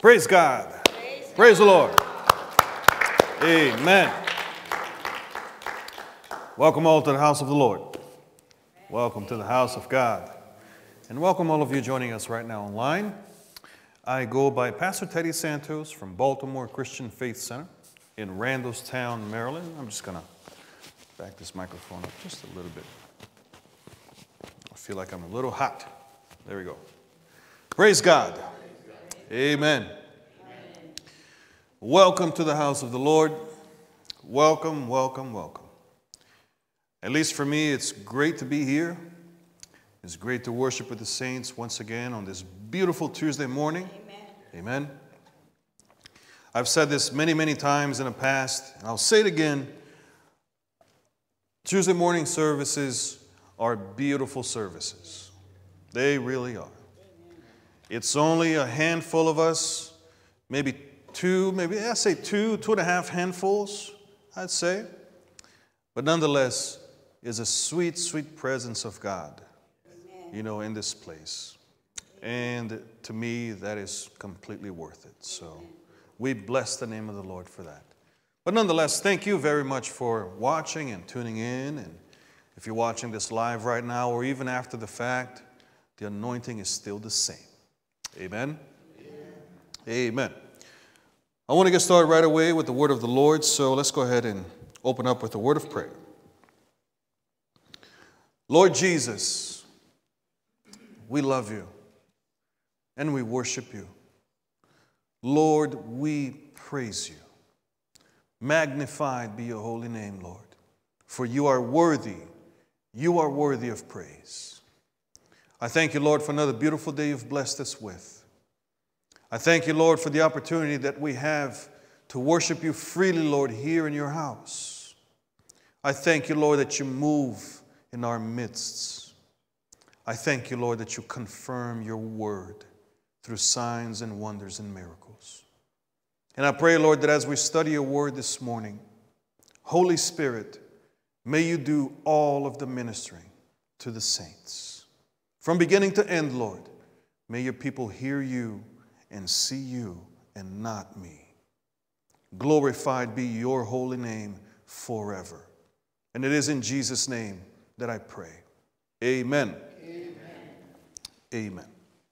Praise God. Praise the Lord. Amen. Welcome all to the house of the Lord. Welcome to the house of God. And welcome all of you joining us right now online. I go by Pastor Teddy Santos from Baltimore Christian Faith Center in Randallstown, Maryland. I'm just going to back this microphone up just a little bit. I feel like I'm a little hot. There we go. Praise God. Amen. Welcome to the house of the Lord. Welcome, welcome, welcome. At least for me, it's great to be here. It's great to worship with the saints once again on this beautiful Tuesday morning. Amen. Amen. I've said this many, many times in the past, and I'll say it again. Tuesday morning services are beautiful services. They really are. It's only a handful of us, maybe two and a half handfuls, I'd say. But nonetheless, is a sweet, sweet presence of God, in this place. And to me, that is completely worth it. So we bless the name of the Lord for that. But nonetheless, thank you very much for watching and tuning in. And if you're watching this live right now or even after the fact, the anointing is still the same. Amen? Amen. Amen. I want to get started right away with the word of the Lord, so let's go ahead and open up with a word of prayer. Lord Jesus, we love you and we worship you. Lord, we praise you. Magnified be your holy name, Lord, for you are worthy. You are worthy of praise. I thank you, Lord, for another beautiful day you've blessed us with. I thank you, Lord, for the opportunity that we have to worship you freely, Lord, here in your house. I thank you, Lord, that you move in our midst. I thank you, Lord, that you confirm your word through signs and wonders and miracles. And I pray, Lord, that as we study your word this morning, Holy Spirit, may you do all of the ministering to the saints. From beginning to end, Lord, may your people hear you and see you and not me. Glorified be your holy name forever. And it is in Jesus' name that I pray. Amen. Amen. Amen.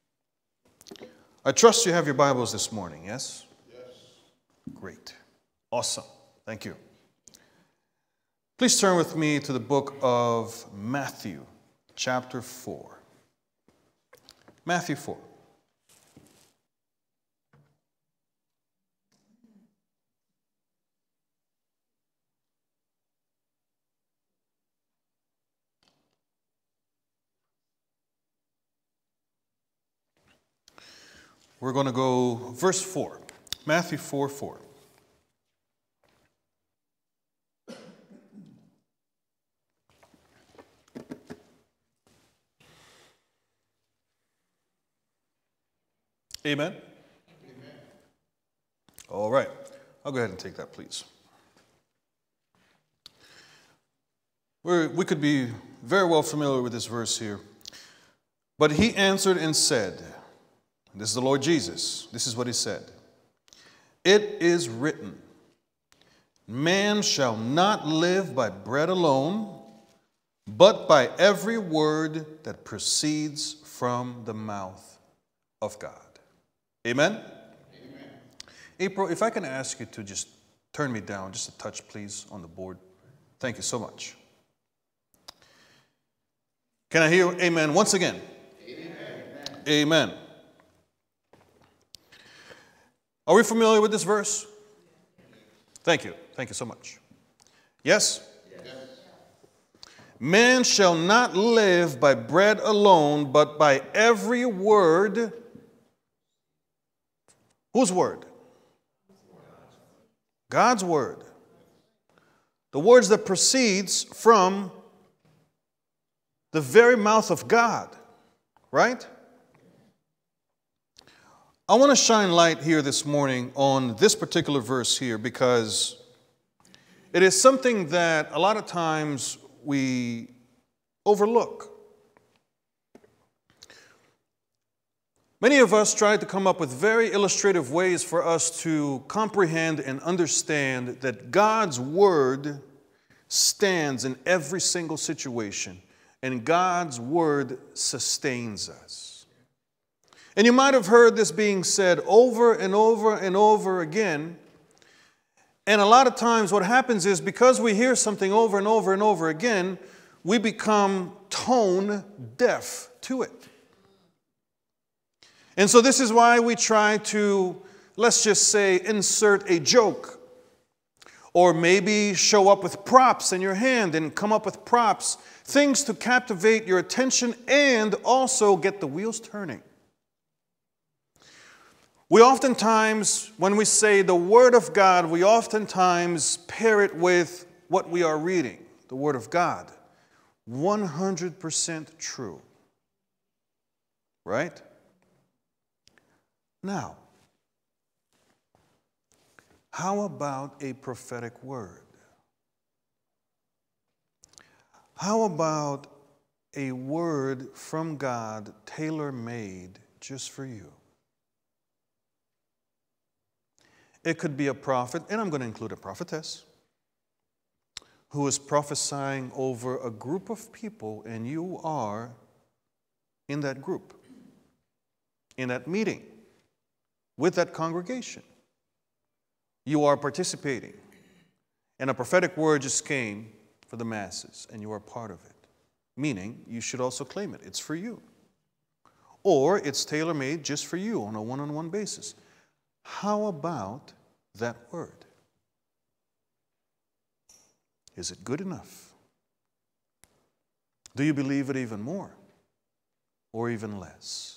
I trust you have your Bibles this morning, yes? Yes. Great. Awesome. Thank you. Please turn with me to the book of Matthew, chapter 4. Matthew 4. We're going to go verse 4. Matthew 4:4. Amen? Amen. All right. I'll go ahead and take that, please. We could be very well familiar with this verse here. But he answered and said, this is the Lord Jesus. This is what he said. It is written, man shall not live by bread alone, but by every word that proceeds from the mouth of God. Amen? Amen. April, if I can ask you to just turn me down just a touch, please, on the board. Thank you so much. Can I hear amen once again? Amen. Amen. Are we familiar with this verse? Thank you. Thank you so much. Yes? Yes. Man shall not live by bread alone, but by every word. Whose word? God's word. The words that proceeds from the very mouth of God, right? I want to shine light here this morning on this particular verse here because it is something that a lot of times we overlook. Many of us try to come up with very illustrative ways for us to comprehend and understand that God's Word stands in every single situation, and God's Word sustains us. And you might have heard this being said over and over and over again. And a lot of times what happens is because we hear something over and over and over again, we become tone deaf to it. And so this is why we try to, let's just say, insert a joke. Or maybe show up with props in your hand and come up with props, things to captivate your attention and also get the wheels turning. We oftentimes, when we say the Word of God, we oftentimes pair it with what we are reading, the Word of God. 100% true. Right? Now, how about a prophetic word? How about a word from God tailor-made just for you? It could be a prophet, and I'm going to include a prophetess, who is prophesying over a group of people, and you are in that group, in that meeting, with that congregation. You are participating, and a prophetic word just came for the masses, and you are part of it. Meaning, you should also claim it. It's for you. Or it's tailor-made just for you on a one-on-one basis. How about that word? Is it good enough? Do you believe it even more or even less?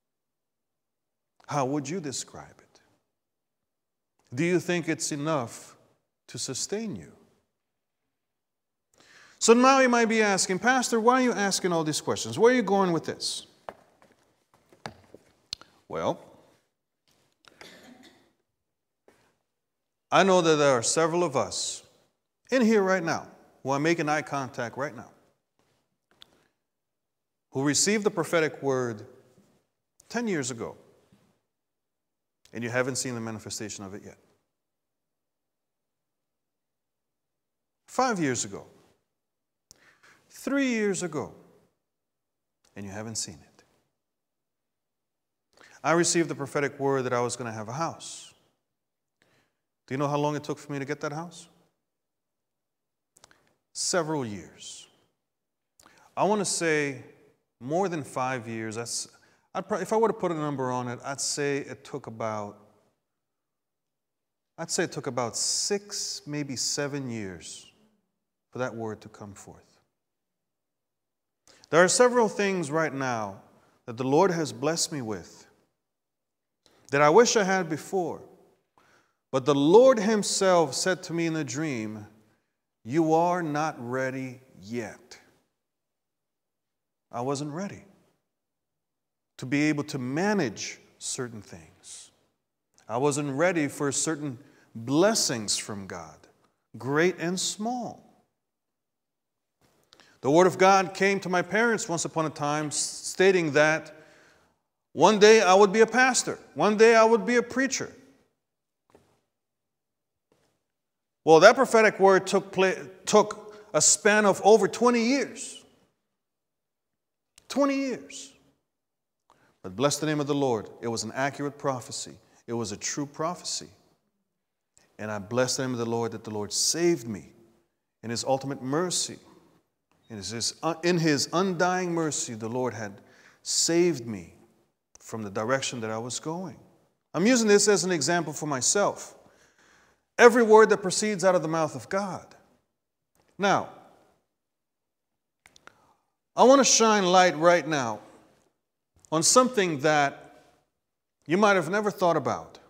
How would you describe it? Do you think it's enough to sustain you? So now you might be asking, Pastor, why are you asking all these questions? Where are you going with this? Well, I know that there are several of us in here right now who are making eye contact right now, who received the prophetic word 10 years ago, and you haven't seen the manifestation of it yet. 5 years ago, 3 years ago, and you haven't seen it. I received the prophetic word that I was going to have a house. Do you know how long it took for me to get that house? Several years. I want to say more than 5 years. If I were to put a number on it, I'd say it took about 6, maybe 7 years for that word to come forth. There are several things right now that the Lord has blessed me with that I wish I had before. But the Lord Himself said to me in a dream, "You are not ready yet." I wasn't ready to be able to manage certain things. I wasn't ready for certain blessings from God, great and small. The Word of God came to my parents once upon a time stating that one day I would be a pastor. One day I would be a preacher. Well, that prophetic word took a span of over 20 years. 20 years. But bless the name of the Lord. It was an accurate prophecy. It was a true prophecy. And I bless the name of the Lord that the Lord saved me in His ultimate mercy. In His undying mercy, the Lord had saved me from the direction that I was going. I'm using this as an example for myself. Every word that proceeds out of the mouth of God. Now, I want to shine light right now on something that you might have never thought about.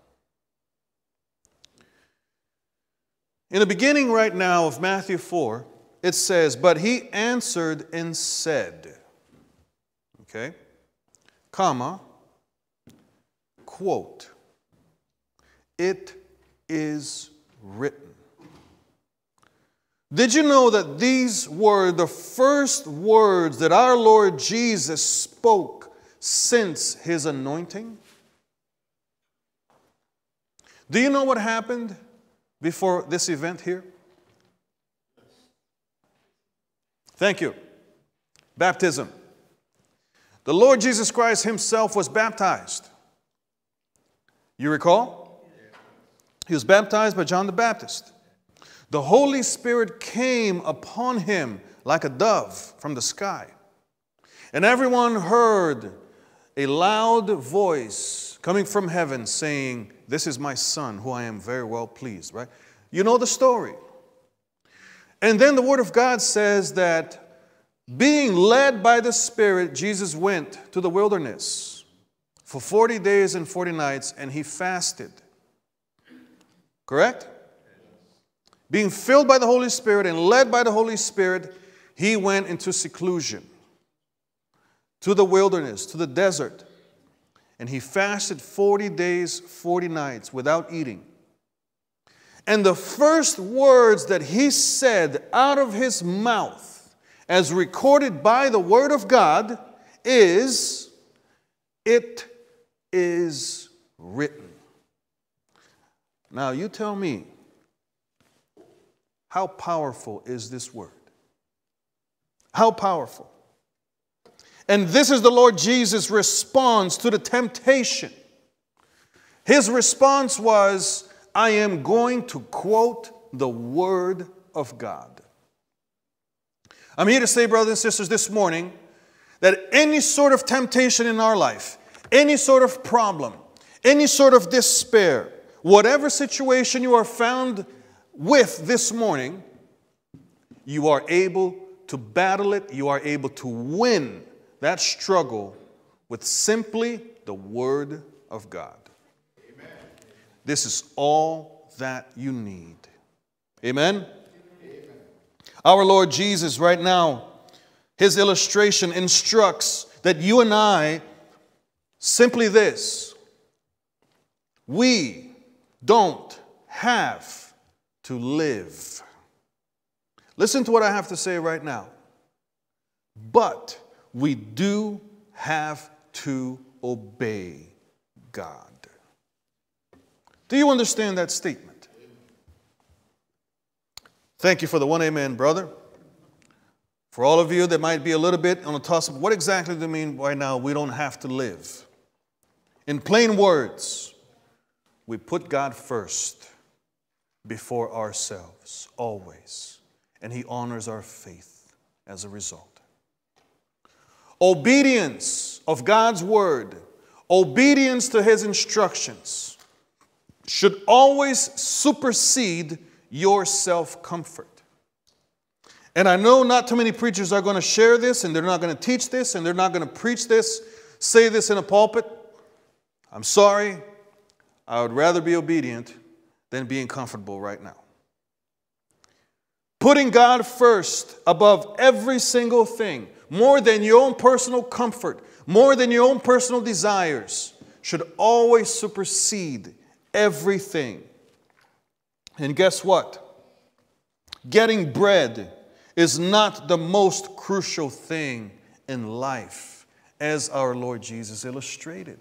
In the beginning right now of Matthew 4, it says, "But He answered and said," okay, comma, quote, "It is written." Did you know that these were the first words that our Lord Jesus spoke since his anointing? Do you know what happened before this event here? Thank you. Baptism. The Lord Jesus Christ himself was baptized. You recall? He was baptized by John the Baptist. The Holy Spirit came upon him like a dove from the sky. And everyone heard a loud voice coming from heaven saying, "This is my Son, who I am very well pleased." Right? You know the story. And then the Word of God says that being led by the Spirit, Jesus went to the wilderness for 40 days and 40 nights, and he fasted. Correct? Being filled by the Holy Spirit and led by the Holy Spirit, he went into seclusion, to the wilderness, to the desert. And he fasted 40 days, 40 nights without eating. And the first words that he said out of his mouth, as recorded by the Word of God, is, "It is written." Now you tell me, how powerful is this word? How powerful? And this is the Lord Jesus' response to the temptation. His response was, "I am going to quote the Word of God." I'm here to say, brothers and sisters, this morning, that any sort of temptation in our life, any sort of problem, any sort of despair, whatever situation you are found with this morning, you are able to battle it, you are able to win that struggle with simply the Word of God. Amen. This is all that you need. Amen? Our Lord Jesus right now, his illustration instructs that you and I, simply this: we don't have to live. Listen to what I have to say right now. But we do have to obey God. Do you understand that statement? Thank you for the one amen, brother. For all of you that might be a little bit on the toss-up, what exactly do you mean right now we don't have to live? In plain words, we put God first before ourselves, always. And he honors our faith as a result. Obedience of God's word, obedience to his instructions, should always supersede your self-comfort. And I know not too many preachers are going to share this, and they're not going to teach this, and they're not going to preach this, say this in a pulpit. I'm sorry. I would rather be obedient than being comfortable right now. Putting God first above every single thing, more than your own personal comfort, more than your own personal desires, should always supersede everything. And guess what? Getting bread is not the most crucial thing in life, as our Lord Jesus illustrated.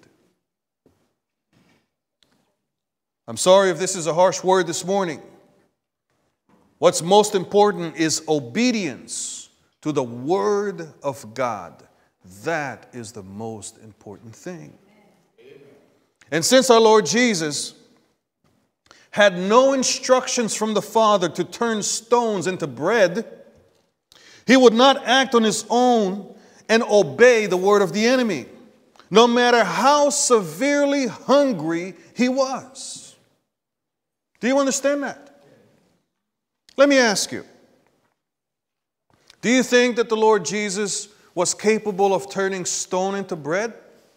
I'm sorry if this is a harsh word this morning. What's most important is obedience to the Word of God. That is the most important thing. And since our Lord Jesus had no instructions from the Father to turn stones into bread, he would not act on his own and obey the word of the enemy, no matter how severely hungry he was. Do you understand that? Let me ask you, do you think that the Lord Jesus was capable of turning stone into bread?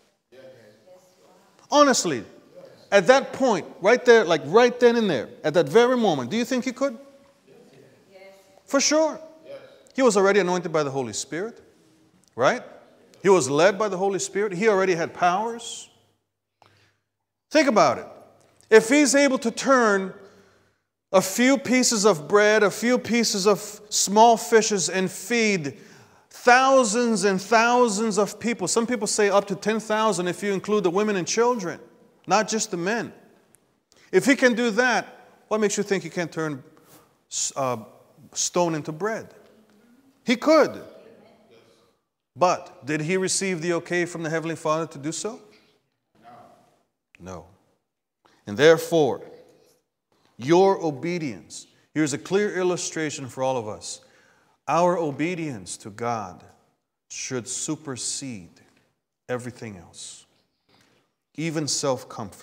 Honestly, at that point, right there, like right then and there, at that very moment, do you think he could? Yes. For sure. Yes. He was already anointed by the Holy Spirit, right? He was led by the Holy Spirit. He already had powers. Think about it. If he's able to turn a few pieces of bread, a few pieces of small fishes, and feed thousands and thousands of people. Some people say up to 10,000 if you include the women and children, not just the men. If he can do that, what makes you think he can't turn stone into bread? He could. But did he receive the okay from the Heavenly Father to do so? No. And therefore, your obedience, here's a clear illustration for all of us. Our obedience to God should supersede everything else, even self-comfort.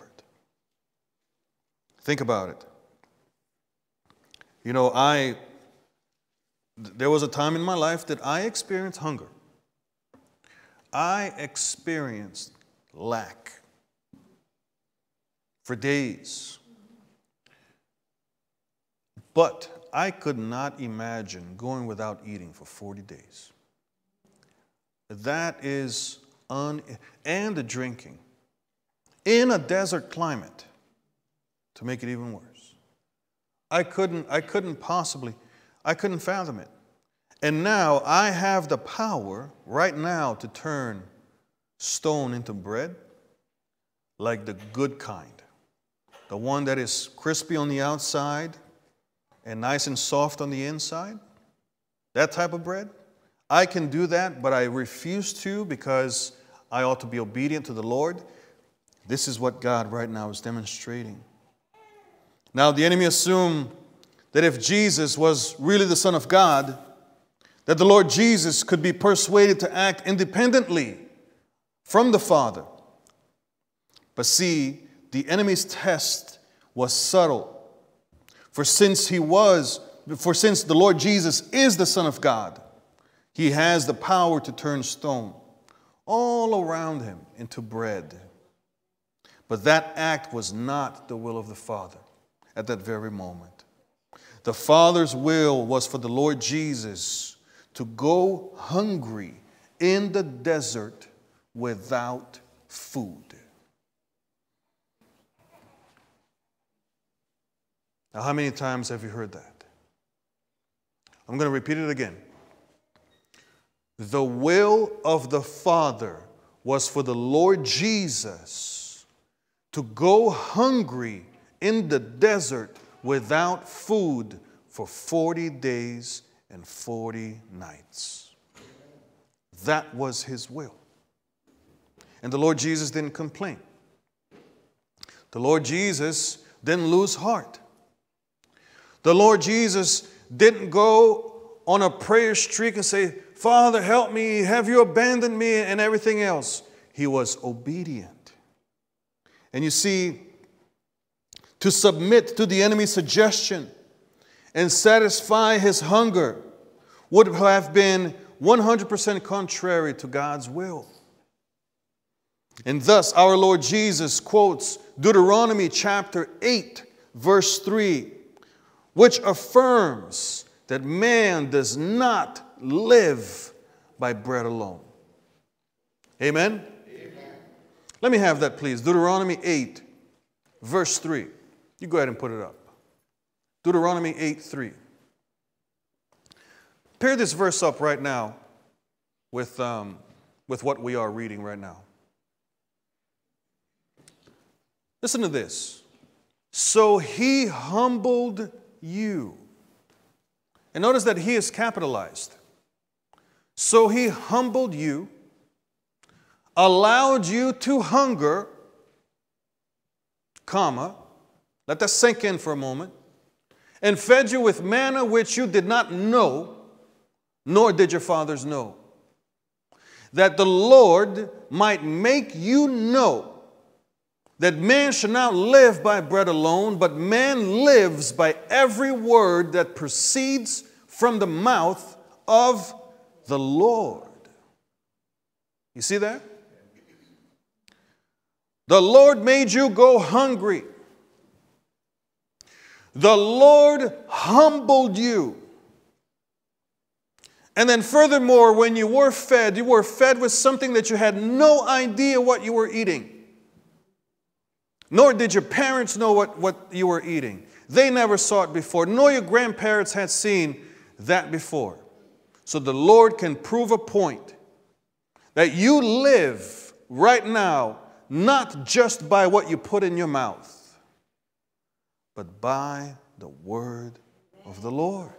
Think about it. You know, there was a time in my life that I experienced hunger. I experienced lack for days. But I could not imagine going without eating for 40 days. That is and the drinking in a desert climate to make it even worse. I couldn't fathom it. And now I have the power right now to turn stone into bread, like the good kind. The one that is crispy on the outside and nice and soft on the inside. That type of bread. I can do that, but I refuse to because I ought to be obedient to the Lord. This is what God right now is demonstrating. Now the enemy assumed that if Jesus was really the Son of God, that the Lord Jesus could be persuaded to act independently from the Father. But see, the enemy's test was subtle. For since the Lord Jesus is the Son of God, he has the power to turn stone all around him into bread. But that act was not the will of the Father at that very moment. The Father's will was for the Lord Jesus to go hungry in the desert without food. Now, how many times have you heard that? I'm going to repeat it again. The will of the Father was for the Lord Jesus to go hungry in the desert without food for 40 days and 40 nights. That was his will. And the Lord Jesus didn't complain. The Lord Jesus didn't lose heart. The Lord Jesus didn't go on a prayer streak and say, Father, help me, have you abandoned me, and everything else. He was obedient. And you see, to submit to the enemy's suggestion and satisfy his hunger would have been 100% contrary to God's will. And thus, our Lord Jesus quotes Deuteronomy chapter 8, verse 3, which affirms that man does not live by bread alone. Amen? Amen. Let me have that, please. Deuteronomy 8, verse 3. You go ahead and put it up. Deuteronomy 8:3. Pair this verse up right now with what we are reading right now. Listen to this. So he humbled you. And notice that he is capitalized. So he humbled you, allowed you to hunger, comma, let that sink in for a moment, and fed you with manna which you did not know, nor did your fathers know, that the Lord might make you know that man should not live by bread alone, but man lives by every word that proceeds from the mouth of the Lord. You see that? The Lord made you go hungry. The Lord humbled you. And then furthermore, when you were fed with something that you had no idea what you were eating. Nor did your parents know what you were eating. They never saw it before, nor your grandparents had seen that before. so the Lord can prove a point that you live right now, not just by what you put in your mouth, but by the word of the Lord.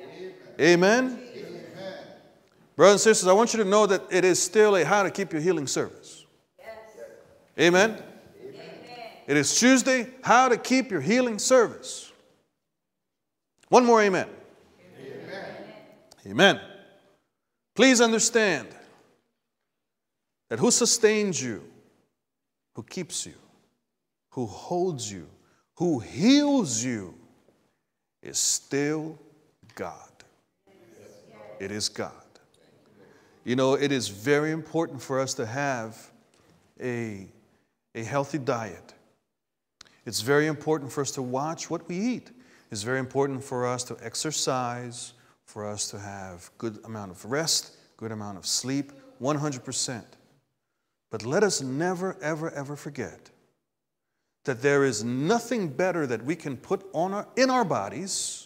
Amen? Amen. Brothers and sisters, I want you to know that it is still a How to Keep Your Healing service. Yes. Amen? Amen? It is Tuesday, How to Keep Your Healing service. One more amen. Amen. Amen. Please understand that who sustains you, who keeps you, who holds you, who heals you, is still God. It is God. You know, it is very important for us to have a healthy diet. It's very important for us to watch what we eat. It's very important for us to exercise, for us to have good amount of rest, good amount of sleep, 100%. But let us never, ever, ever forget that there is nothing better that we can put in our bodies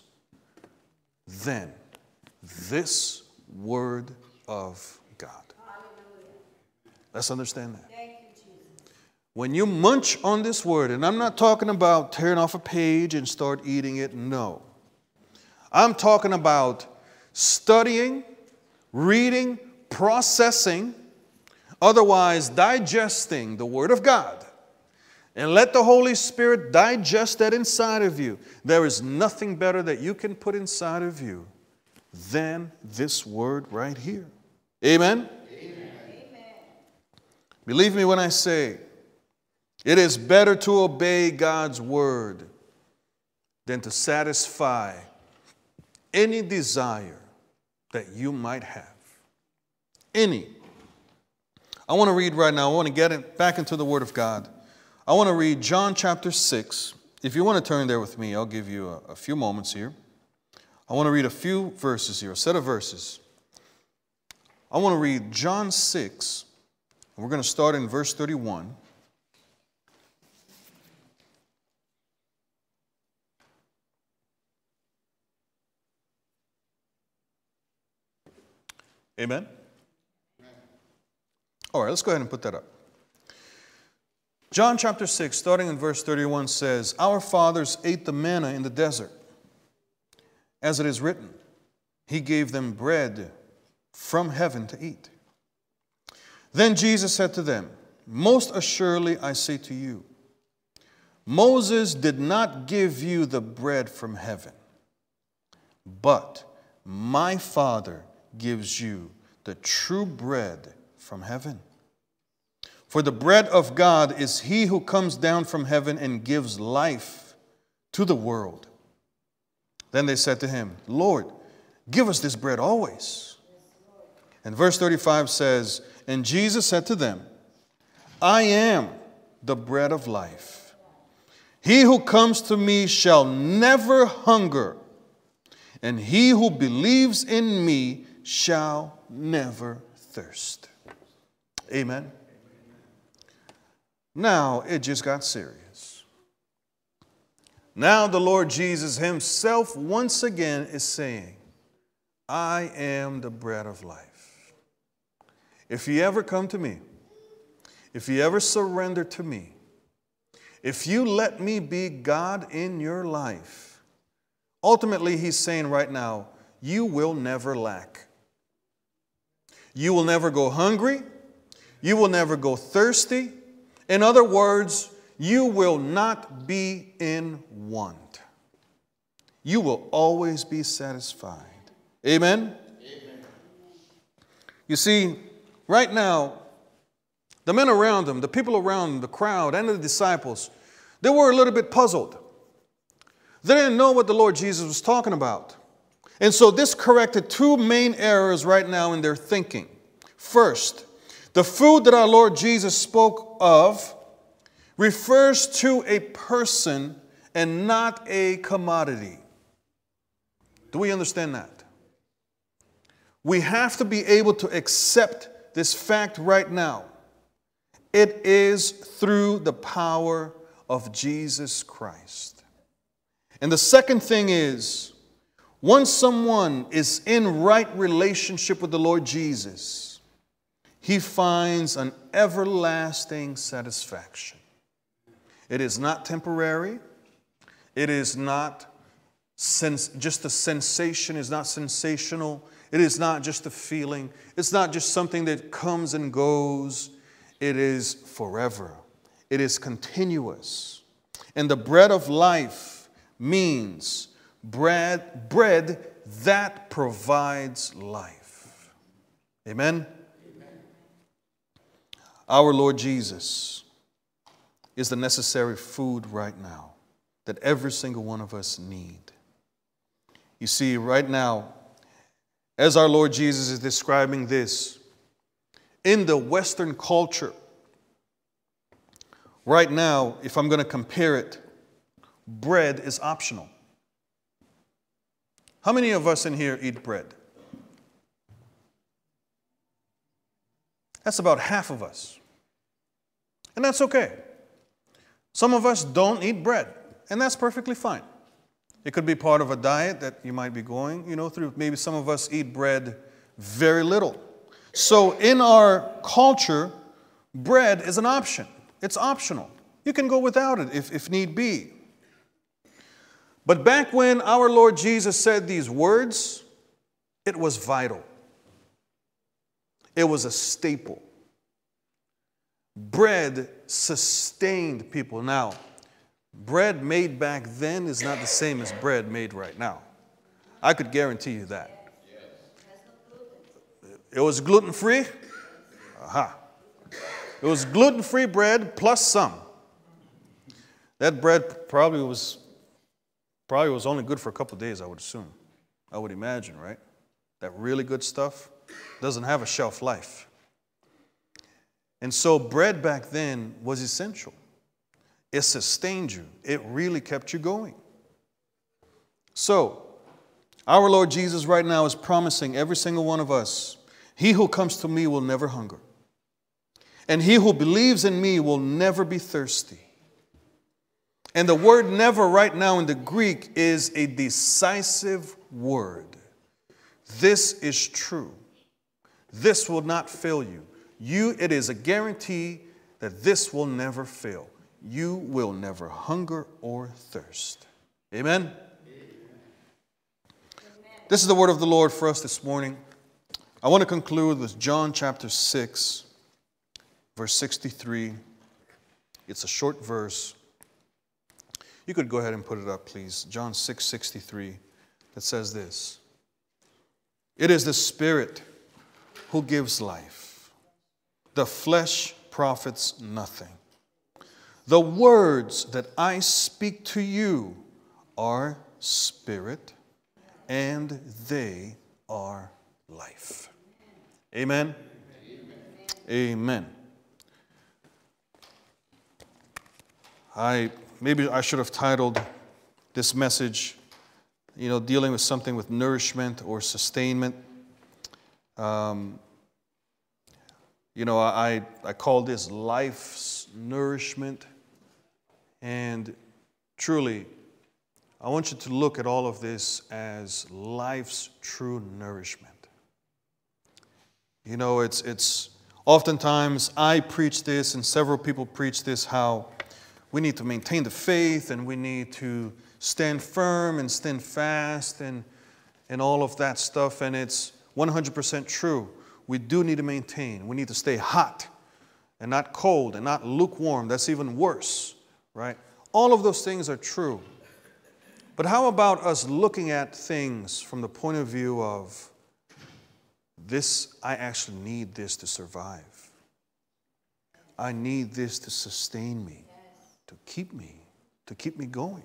than this Word of God. Let's understand that. When you munch on this Word, and I'm not talking about tearing off a page and start eating it, no. I'm talking about studying, reading, processing, otherwise digesting the Word of God. And let the Holy Spirit digest that inside of you. There is nothing better that you can put inside of you than this Word right here. Amen? Amen. Believe me when I say, it is better to obey God's Word than to satisfy any desire that you might have. Any. I want to read right now, I want to get it back into the Word of God. I want to read John chapter 6. If you want to turn there with me, I'll give you a few moments here. I want to read a few verses here, a set of verses. I want to read John 6, and we're going to start in verse 31. Amen? All right, let's go ahead and put that up. John chapter 6, starting in verse 31, says, Our fathers ate the manna in the desert. As it is written, He gave them bread from heaven to eat. Then Jesus said to them, Most assuredly I say to you, Moses did not give you the bread from heaven, but my Father gives you the true bread from heaven. For the bread of God is He who comes down from heaven and gives life to the world. Then they said to Him, Lord, give us this bread always. And verse 35 says, And Jesus said to them, I am the bread of life. He who comes to me shall never hunger, and he who believes in me shall never thirst. Amen. Now it just got serious. Now the Lord Jesus Himself once again is saying, I am the bread of life. If you ever come to me, if you ever surrender to me, if you let me be God in your life, ultimately He's saying right now, you will never lack. You will never go hungry. You will never go thirsty. In other words, you will not be in want. You will always be satisfied. Amen? Amen. You see, right now, the men around Him, the people around Him, the crowd and the disciples, they were a little bit puzzled. They didn't know what the Lord Jesus was talking about. And so this corrected two main errors right now in their thinking. First, the food that our Lord Jesus spoke of refers to a person and not a commodity. Do we understand that? We have to be able to accept this fact right now. It is through the power of Jesus Christ. And the second thing is, Once someone is in right relationship with the Lord Jesus, he finds an everlasting satisfaction. It is not temporary. It is not just a sensation. It's not sensational. It is not just a feeling. It's not just something that comes and goes. It is forever. It is continuous. And the bread of life means bread that provides life. Amen? Amen. Our Lord Jesus is the necessary food right now that every single one of us need. You see, right now, as our Lord Jesus is describing this, in the Western culture, right now, if I'm going to compare it, bread is optional. How many of us in here eat bread? That's about half of us. And that's okay. Some of us don't eat bread, and that's perfectly fine. It could be part of a diet that you might be going, through. Maybe some of us eat bread very little. So in our culture, bread is an option. It's optional. You can go without it if need be. But back when our Lord Jesus said these words, it was vital. It was a staple. Bread sustained people. Now, bread made back then is not the same as bread made right now. I could guarantee you that. It was gluten-free. Aha. It was gluten-free bread plus some. That bread probably was only good for a couple of days, I would assume. I would imagine, right? That really good stuff doesn't have a shelf life. And so bread back then was essential. It sustained you. It really kept you going. So, our Lord Jesus right now is promising every single one of us, he who comes to me will never hunger. And he who believes in me will never be thirsty. And the word never right now in the Greek is a decisive word. This is true. This will not fail you. It is a guarantee that this will never fail. You will never hunger or thirst. Amen? Amen? This is the word of the Lord for us this morning. I want to conclude with John chapter 6, verse 63. It's a short verse. You could go ahead and put it up, please. John 6:63, that says this. It is the Spirit who gives life. The flesh profits nothing. The words that I speak to you are spirit, and they are life. Amen? Amen. Maybe I should have titled this message, dealing with something with nourishment or sustainment. I call this life's nourishment. And truly, I want you to look at all of this as life's true nourishment. It's oftentimes I preach this and several people preach this, how we need to maintain the faith and we need to stand firm and stand fast and all of that stuff. And it's 100% true. We do need to maintain. We need to stay hot and not cold and not lukewarm. That's even worse, right? All of those things are true. But how about us looking at things from the point of view of this, I actually need this to survive. I need this to sustain me. To keep me going,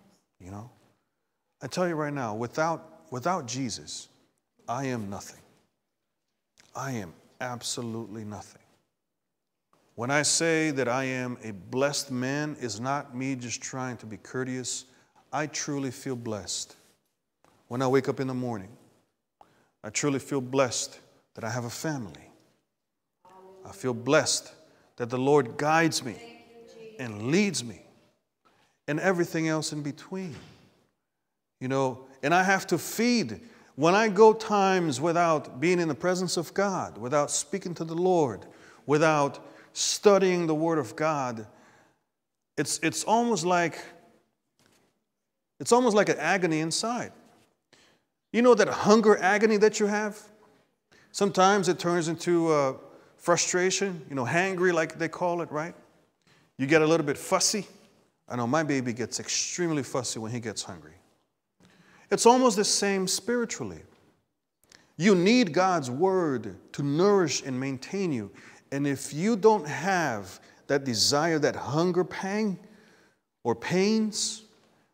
I tell you right now, without Jesus, I am nothing. I am absolutely nothing. When I say that I am a blessed man, it's not me just trying to be courteous. I truly feel blessed. When I wake up in the morning, I truly feel blessed that I have a family. I feel blessed that the Lord guides me and leads me, and everything else in between. And I have to feed. When I go times without being in the presence of God, without speaking to the Lord, without studying the Word of God, it's almost like an agony inside. You know that hunger agony that you have? Sometimes it turns into frustration, hangry like they call it, right? You get a little bit fussy. I know my baby gets extremely fussy when he gets hungry. It's almost the same spiritually. You need God's Word to nourish and maintain you. And if you don't have that desire, that hunger pang or pains,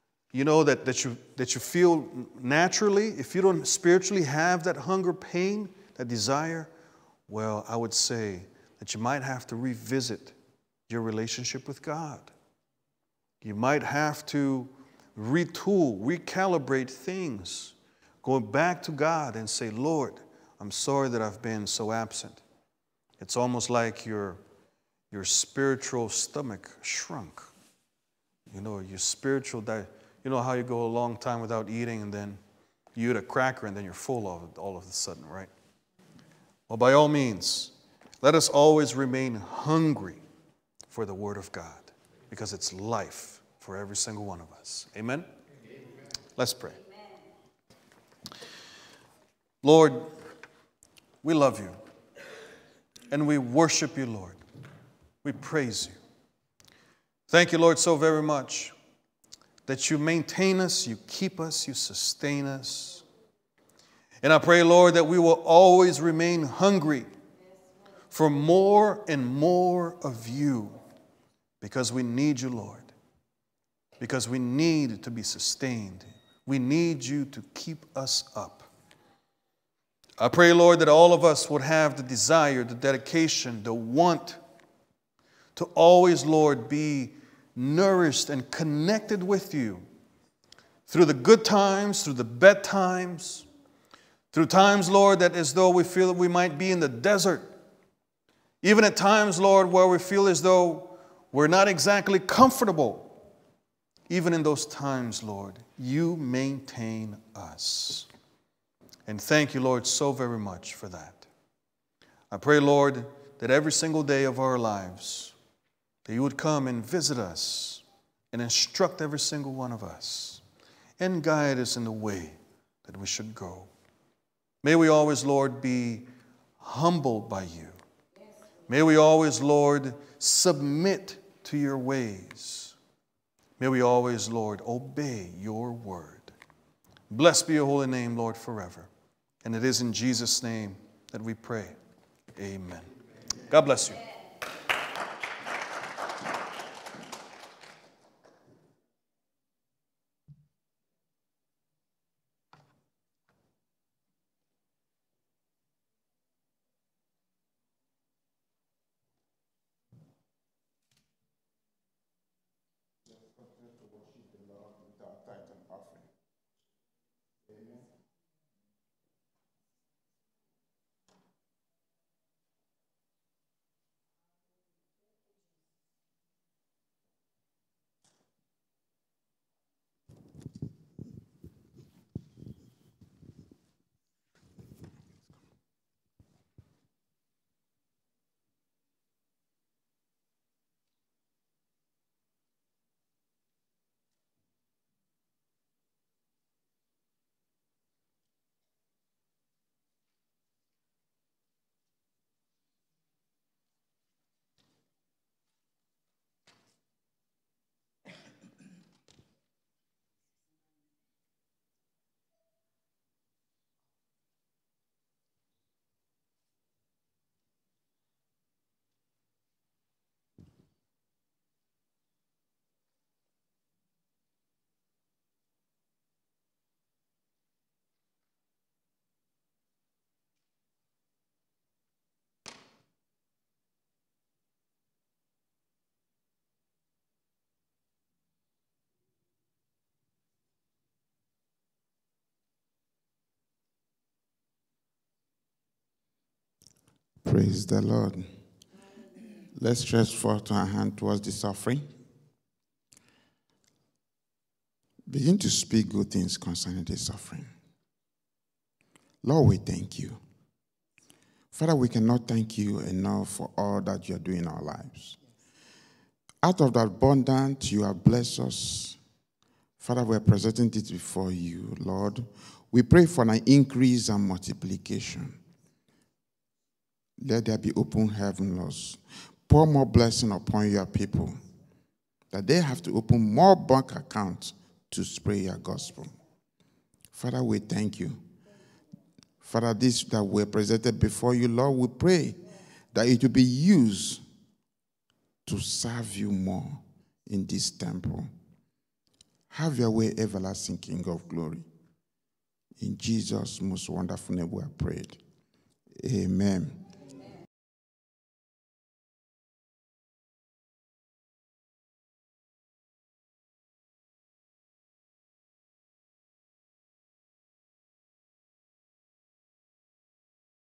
that you feel naturally, if you don't spiritually have that hunger pain, that desire, well, I would say that you might have to revisit your relationship with God. You might have to retool, recalibrate things, going back to God and say, Lord, I'm sorry that I've been so absent. It's almost like your spiritual stomach shrunk. Your spiritual diet. You know how you go a long time without eating and then you eat a cracker and then you're full of it all of a sudden, right? Well, by all means, let us always remain hungry for the Word of God because it's life for every single one of us. Amen? Amen. Let's pray. Amen. Lord, we love you and we worship you, Lord. We praise you. Thank you, Lord, so very much that you maintain us, you keep us, you sustain us. And I pray, Lord, that we will always remain hungry for more and more of you because we need you, Lord. Because we need to be sustained. We need you to keep us up. I pray, Lord, that all of us would have the desire, the dedication, the want to always, Lord, be nourished and connected with you through the good times, through the bad times, through times, Lord, that as though we feel that we might be in the desert. Even at times, Lord, where we feel as though we're not exactly comfortable. Even in those times, Lord, you maintain us. And thank you, Lord, so very much for that. I pray, Lord, that every single day of our lives, that you would come and visit us and instruct every single one of us and guide us in the way that we should go. May we always, Lord, be humbled by you. May we always, Lord, submit to your ways. May we always, Lord, obey your word. Blessed be your holy name, Lord, forever. And it is in Jesus' name that we pray. Amen. God bless you. Praise the Lord. Let's stretch forth our hand towards this offering. Begin to speak good things concerning this offering. Lord, we thank you. Father, we cannot thank you enough for all that you are doing in our lives. Out of the abundance you have blessed us, Father, we are presenting it before you, Lord. We pray for an increase and multiplication. Let there be open heaven, Lord. Pour more blessing upon your people, that they have to open more bank accounts to spread your gospel. Father, we thank you. Father, this that we're presented before you, Lord, we pray that it will be used to serve you more in this temple. Have your way, everlasting King of glory. In Jesus' most wonderful name we have prayed. Amen.